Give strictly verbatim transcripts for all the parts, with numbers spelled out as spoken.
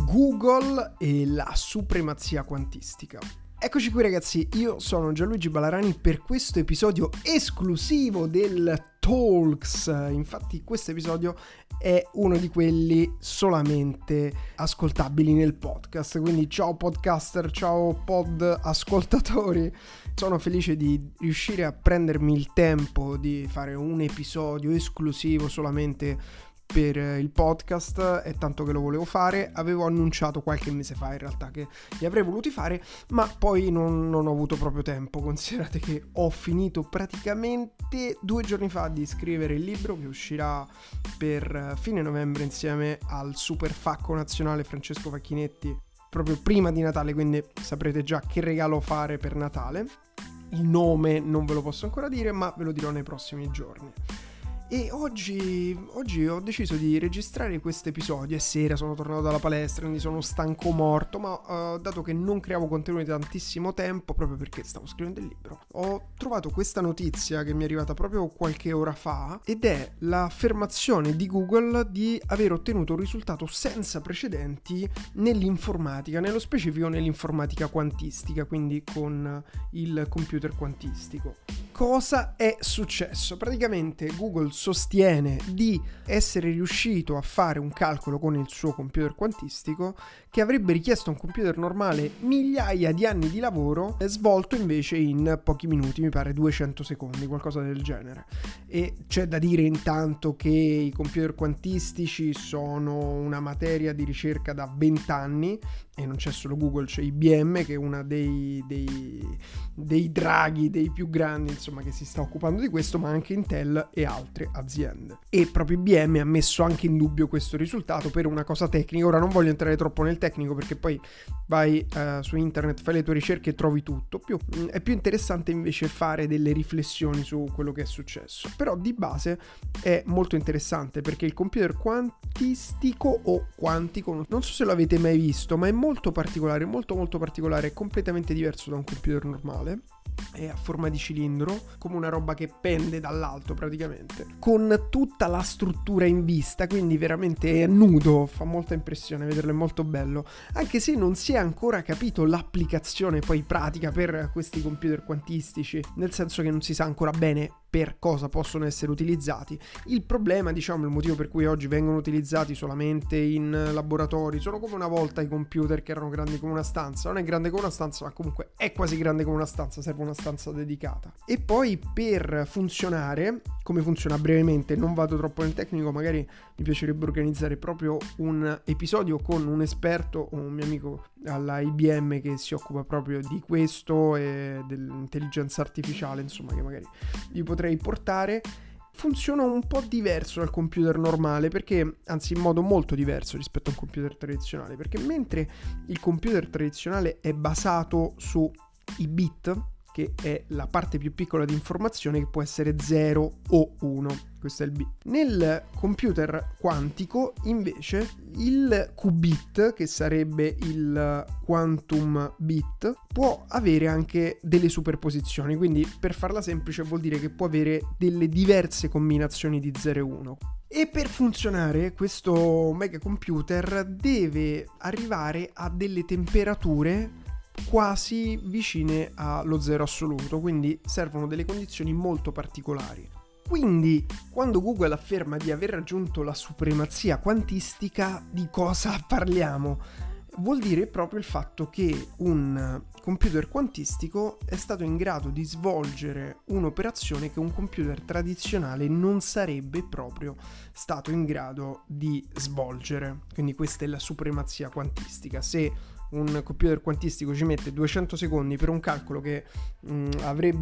Google e la supremazia quantistica. Eccoci qui ragazzi, io sono Gianluigi Ballarani per questo episodio esclusivo del Talks. Infatti questo episodio è uno di quelli solamente ascoltabili nel podcast, quindi ciao podcaster, ciao pod ascoltatori. Sono felice di riuscire a prendermi il tempo di fare un episodio esclusivo solamente per il podcast, è tanto che lo volevo fare. Avevo annunciato qualche mese fa in realtà che li avrei voluti fare, ma poi non, non ho avuto proprio tempo. Considerate che ho finito praticamente due giorni fa di scrivere il libro che uscirà per fine novembre insieme al super facco nazionale Francesco Facchinetti, proprio prima di Natale, quindi saprete già che regalo fare per Natale. Il nome non ve lo posso ancora dire, ma ve lo dirò nei prossimi giorni. E oggi, oggi ho deciso di registrare questo episodio. È sera, sono tornato dalla palestra, quindi sono stanco morto, ma uh, dato che non creavo contenuti da tantissimo tempo, proprio perché stavo scrivendo il libro, ho trovato questa notizia che mi è arrivata proprio qualche ora fa, ed è l'affermazione di Google di aver ottenuto un risultato senza precedenti nell'informatica, nello specifico nell'informatica quantistica, quindi con il computer quantistico. Cosa è successo? Praticamente Google sostiene di essere riuscito a fare un calcolo con il suo computer quantistico che avrebbe richiesto a un computer normale migliaia di anni di lavoro, svolto invece in pochi minuti, mi pare duecento secondi, qualcosa del genere. E c'è da dire intanto che i computer quantistici sono una materia di ricerca da venti anni, e non c'è solo Google, c'è I B M che è una dei, dei, dei draghi, dei più grandi, insomma, che si sta occupando di questo, ma anche Intel e altre aziende. E proprio I B M ha messo anche in dubbio questo risultato per una cosa tecnica. Ora non voglio entrare troppo nel tecnico perché poi vai uh, su internet, fai le tue ricerche e trovi tutto. Più, mh, è più interessante invece fare delle riflessioni su quello che è successo. Però di base è molto interessante perché il computer quantistico o quantico, non so se lo avete mai visto, ma è molto molto particolare, molto molto particolare, è completamente diverso da un computer normale. È a forma di cilindro, come una roba che pende dall'alto praticamente, con tutta la struttura in vista, quindi veramente è nudo, fa molta impressione vederlo, è molto bello, anche se non si è ancora capito l'applicazione poi pratica per questi computer quantistici, nel senso che non si sa ancora bene per cosa possono essere utilizzati. Il problema, diciamo, il motivo per cui oggi vengono utilizzati solamente in laboratori, sono come una volta i computer che erano grandi come una stanza. Non è grande come una stanza, ma comunque è quasi grande come una stanza, serve una stanza dedicata. E poi per funzionare, come funziona brevemente, non vado troppo nel tecnico, magari mi piacerebbe organizzare proprio un episodio con un esperto o un mio amico alla I B M che si occupa proprio di questo e dell'intelligenza artificiale, insomma, che magari vi potrei portare. Funziona un po' diverso dal computer normale, perché, anzi in modo molto diverso rispetto a un computer tradizionale, perché mentre il computer tradizionale è basato su i bit, che è la parte più piccola di informazione, che può essere zero o uno, questo è il bit. Nel computer quantico invece il qubit, che sarebbe il quantum bit, può avere anche delle superposizioni, quindi per farla semplice vuol dire che può avere delle diverse combinazioni di zero e uno. E per funzionare questo mega computer deve arrivare a delle temperature quasi vicine allo zero assoluto, quindi servono delle condizioni molto particolari. Quindi, quando Google afferma di aver raggiunto la supremazia quantistica, di cosa parliamo? Vuol dire proprio il fatto che un computer quantistico è stato in grado di svolgere un'operazione che un computer tradizionale non sarebbe proprio stato in grado di svolgere. Quindi questa è la supremazia quantistica. Se un computer quantistico ci mette duecento secondi per un calcolo che mh, avrebbe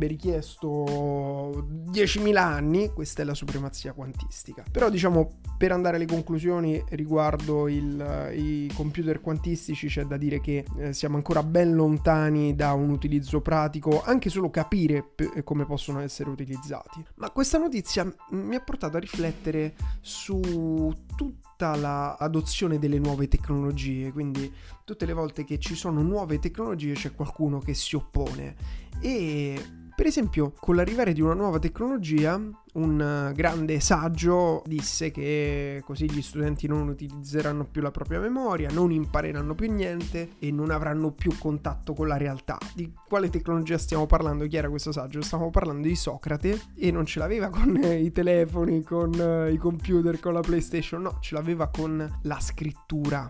richiesto diecimila anni, questa è la supremazia quantistica. Però, diciamo, per andare alle conclusioni riguardo il, i computer quantistici, c'è da dire che eh, siamo ancora ben lontani da un utilizzo pratico, anche solo capire p- come possono essere utilizzati. Ma questa notizia m- mi ha portato a riflettere su tutta l'adozione delle nuove tecnologie, quindi tutte le volte che ci sono nuove tecnologie c'è qualcuno che si oppone, e Per esempio, con l'arrivare di una nuova tecnologia, un grande saggio disse che così gli studenti non utilizzeranno più la propria memoria, non impareranno più niente e non avranno più contatto con la realtà. Di quale tecnologia stiamo parlando? Chi era questo saggio? Stiamo parlando di Socrate, e non ce l'aveva con i telefoni, con i computer, con la PlayStation, no, ce l'aveva con la scrittura.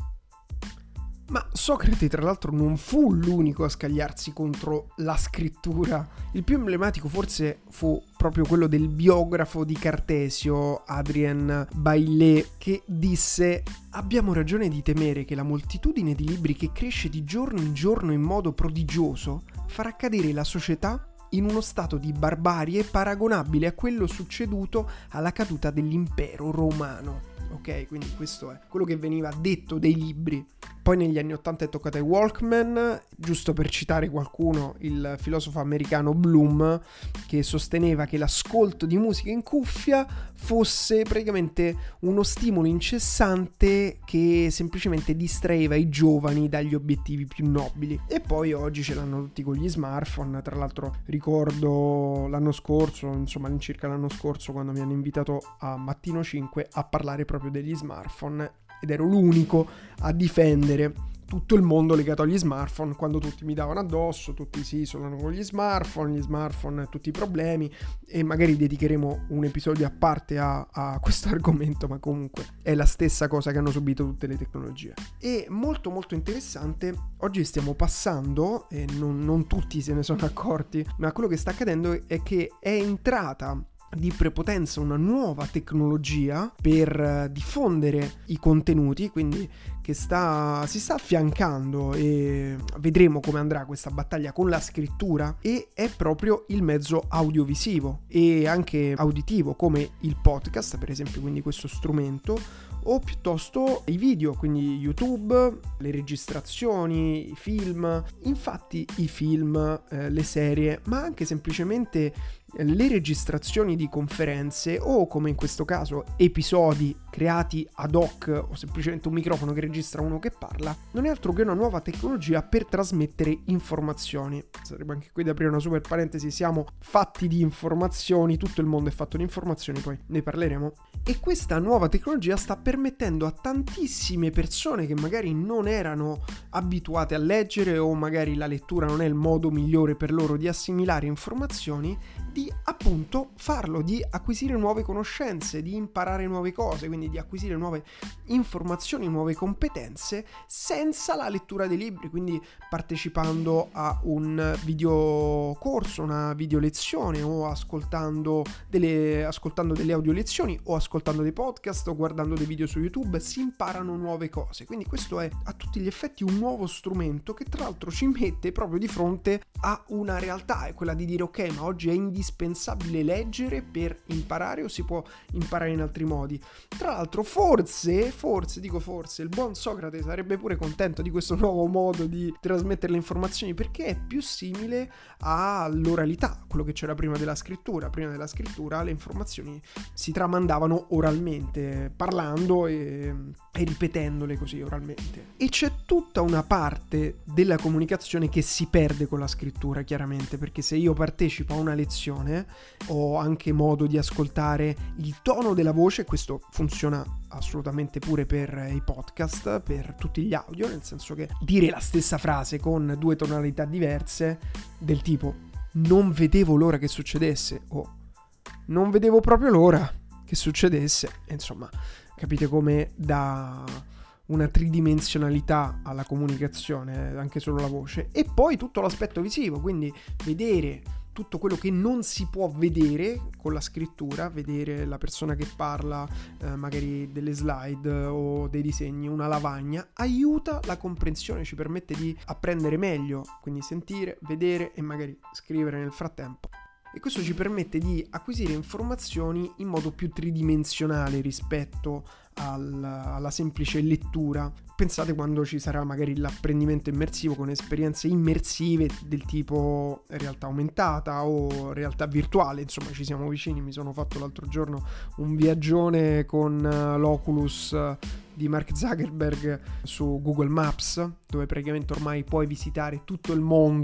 Ma Socrate, tra l'altro, non fu l'unico a scagliarsi contro la scrittura. Il più emblematico forse fu proprio quello del biografo di Cartesio, Adrien Baillet, che disse: abbiamo ragione di temere che la moltitudine di libri che cresce di giorno in giorno in modo prodigioso farà cadere la società in uno stato di barbarie paragonabile a quello succeduto alla caduta dell'impero romano. Ok, quindi questo è quello che veniva detto dei libri. Poi negli anni ottanta è toccato ai Walkman, giusto per citare qualcuno, il filosofo americano Bloom, che sosteneva che l'ascolto di musica in cuffia fosse praticamente uno stimolo incessante che semplicemente distraeva i giovani dagli obiettivi più nobili. E poi oggi ce l'hanno tutti con gli smartphone. Tra l'altro ricordo l'anno scorso, insomma all'incirca l'anno scorso, quando mi hanno invitato a Mattino cinque a parlare proprio degli smartphone, ed ero l'unico a difendere tutto il mondo legato agli smartphone, quando tutti mi davano addosso, tutti si isolano con gli smartphone, gli smartphone, tutti i problemi, e magari dedicheremo un episodio a parte a, a questo argomento, ma comunque è la stessa cosa che hanno subito tutte le tecnologie. E molto molto interessante, oggi stiamo passando, e non, non tutti se ne sono accorti, ma quello che sta accadendo è che è entrata di prepotenza una nuova tecnologia per diffondere i contenuti, quindi che sta, si sta affiancando, e vedremo come andrà questa battaglia con la scrittura, e è proprio il mezzo audiovisivo e anche auditivo, come il podcast per esempio, quindi questo strumento, o piuttosto i video, quindi YouTube, le registrazioni, i film. Infatti i film, eh, le serie, ma anche semplicemente le registrazioni di conferenze, o come in questo caso episodi creati ad hoc, o semplicemente un microfono che registra uno che parla, non è altro che una nuova tecnologia per trasmettere informazioni. Sarebbe anche qui da aprire una super parentesi: siamo fatti di informazioni, tutto il mondo è fatto di informazioni, poi ne parleremo. E questa nuova tecnologia sta permettendo a tantissime persone che magari non erano abituate a leggere, o magari la lettura non è il modo migliore per loro di assimilare informazioni, di appunto farlo, di acquisire nuove conoscenze, di imparare nuove cose, quindi di acquisire nuove informazioni, nuove competenze senza la lettura dei libri, quindi partecipando a un videocorso, una video lezione, o ascoltando delle, ascoltando delle audio lezioni, o ascoltando dei podcast, o guardando dei video su YouTube, si imparano nuove cose. Quindi questo è a tutti gli effetti un nuovo strumento che tra l'altro ci mette proprio di fronte a una realtà, è quella di dire: ok, ma oggi è indispensabile leggere per imparare, o si può imparare in altri modi? Tra l'altro forse, forse, dico forse, il buon Socrate sarebbe pure contento di questo nuovo modo di trasmettere le informazioni, perché è più simile all'oralità, quello che c'era prima della scrittura. Prima della scrittura le informazioni si tramandavano oralmente, parlando e, e ripetendole così oralmente. E c'è tutta una parte della comunicazione che si perde con la scrittura, chiaramente, perché se io partecipo a una lezione ho anche modo di ascoltare il tono della voce. Questo funziona assolutamente pure per i podcast, per tutti gli audio, nel senso che dire la stessa frase con due tonalità diverse, del tipo non vedevo l'ora che succedesse, o non vedevo proprio l'ora che succedesse, insomma capite come dà una tridimensionalità alla comunicazione anche solo la voce. E poi tutto l'aspetto visivo, quindi vedere tutto quello che non si può vedere con la scrittura, vedere la persona che parla, eh, magari delle slide o dei disegni, una lavagna, aiuta la comprensione, ci permette di apprendere meglio, quindi sentire, vedere e magari scrivere nel frattempo. E questo ci permette di acquisire informazioni in modo più tridimensionale rispetto al, alla semplice lettura. Pensate quando ci sarà magari l'apprendimento immersivo con esperienze immersive del tipo realtà aumentata o realtà virtuale, insomma ci siamo vicini. Mi sono fatto l'altro giorno un viaggione con l'Oculus di Mark Zuckerberg su Google Maps, dove praticamente ormai puoi visitare tutto il mondo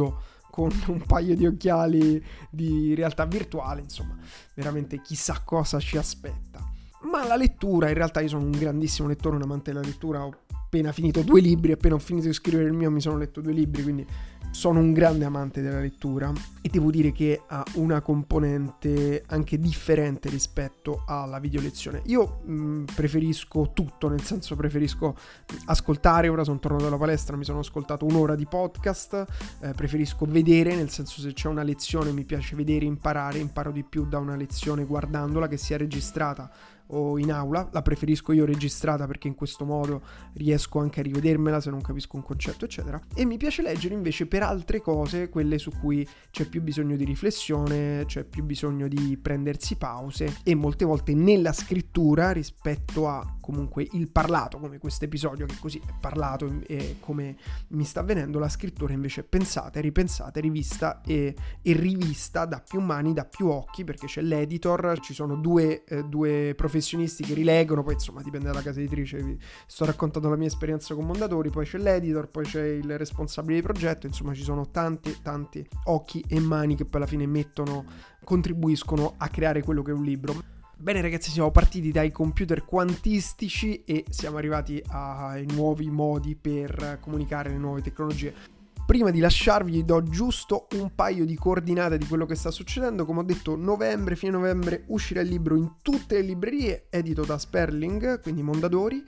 con un paio di occhiali di realtà virtuale, insomma, veramente chissà cosa ci aspetta. Ma la lettura, in realtà io sono un grandissimo lettore, un amante della lettura, ho appena finito due libri, appena ho finito di scrivere il mio mi sono letto due libri, quindi sono un grande amante della lettura e devo dire che ha una componente anche differente rispetto alla videolezione. Io mh, preferisco tutto, nel senso preferisco ascoltare, ora sono tornato dalla palestra, mi sono ascoltato un'ora di podcast, eh, preferisco vedere, nel senso se c'è una lezione mi piace vedere, imparare, imparo di più da una lezione guardandola, che sia registrata o in aula. La preferisco io registrata perché in questo modo riesco anche a rivedermela se non capisco un concetto eccetera, e mi piace leggere invece per altre cose, quelle su cui c'è più bisogno di riflessione, c'è più bisogno di prendersi pause, e molte volte nella scrittura rispetto a comunque il parlato, come questo episodio che così è parlato e come mi sta avvenendo, la scrittura invece è pensata, ripensata, rivista e, e rivista da più mani, da più occhi, perché c'è l'editor, ci sono due, eh, due professionisti che rileggono, poi insomma dipende dalla casa editrice, vi sto raccontando la mia esperienza con Mondadori, poi c'è l'editor, poi c'è il responsabile di progetto, insomma ci sono tanti tanti occhi e mani che poi alla fine mettono, contribuiscono a creare quello che è un libro. Bene ragazzi, siamo partiti dai computer quantistici e siamo arrivati ai nuovi modi per comunicare le nuove tecnologie. Prima di lasciarvi vi do giusto un paio di coordinate di quello che sta succedendo. Come ho detto, novembre, fine novembre uscirà il libro in tutte le librerie, edito da Sperling, quindi Mondadori,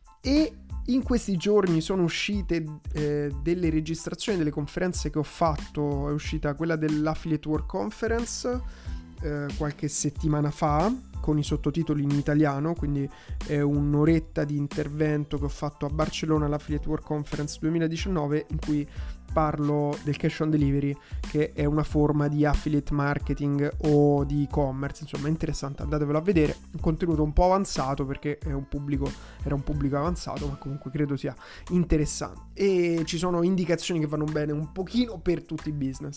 e in questi giorni sono uscite eh, delle registrazioni delle conferenze che ho fatto. È uscita quella dell'Affiliate World Conference eh, qualche settimana fa, con i sottotitoli in italiano, quindi è un'oretta di intervento che ho fatto a Barcellona all'Affiliate World Conference duemiladiciannove, in cui parlo del cash on delivery, che è una forma di affiliate marketing o di e-commerce, insomma è interessante, andatevelo a vedere, un contenuto un po' avanzato perché è un pubblico, era un pubblico avanzato, ma comunque credo sia interessante e ci sono indicazioni che vanno bene un pochino per tutti i business.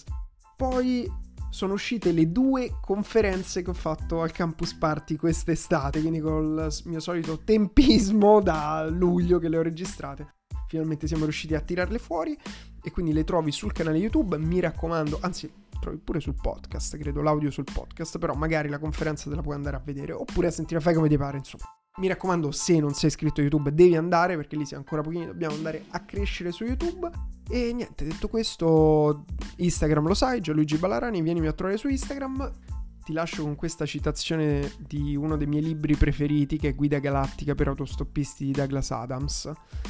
Poi sono uscite le due conferenze che ho fatto al Campus Party quest'estate, quindi col mio solito tempismo da luglio che le ho registrate. Finalmente siamo riusciti a tirarle fuori e quindi le trovi sul canale YouTube, mi raccomando, anzi trovi pure sul podcast, credo l'audio sul podcast, però magari la conferenza te la puoi andare a vedere oppure a sentire, fai come ti pare, insomma. Mi raccomando, se non sei iscritto a YouTube devi andare, perché lì siamo ancora pochini, dobbiamo andare a crescere su YouTube. E niente, detto questo, Instagram lo sai, Gianluigi Ballarani, vienimi a trovare su Instagram. Ti lascio con questa citazione di uno dei miei libri preferiti, che è Guida Galattica per autostoppisti di Douglas Adams,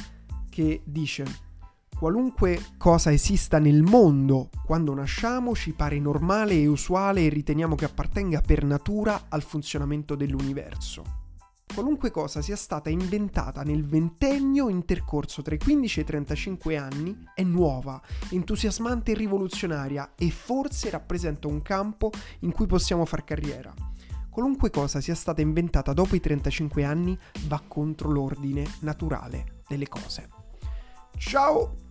che dice: qualunque cosa esista nel mondo, quando nasciamo ci pare normale e usuale e riteniamo che appartenga per natura al funzionamento dell'universo. Qualunque cosa sia stata inventata nel ventennio intercorso tra i quindici e i trentacinque anni è nuova, entusiasmante e rivoluzionaria e forse rappresenta un campo in cui possiamo far carriera. Qualunque cosa sia stata inventata dopo i trentacinque anni va contro l'ordine naturale delle cose. Ciao!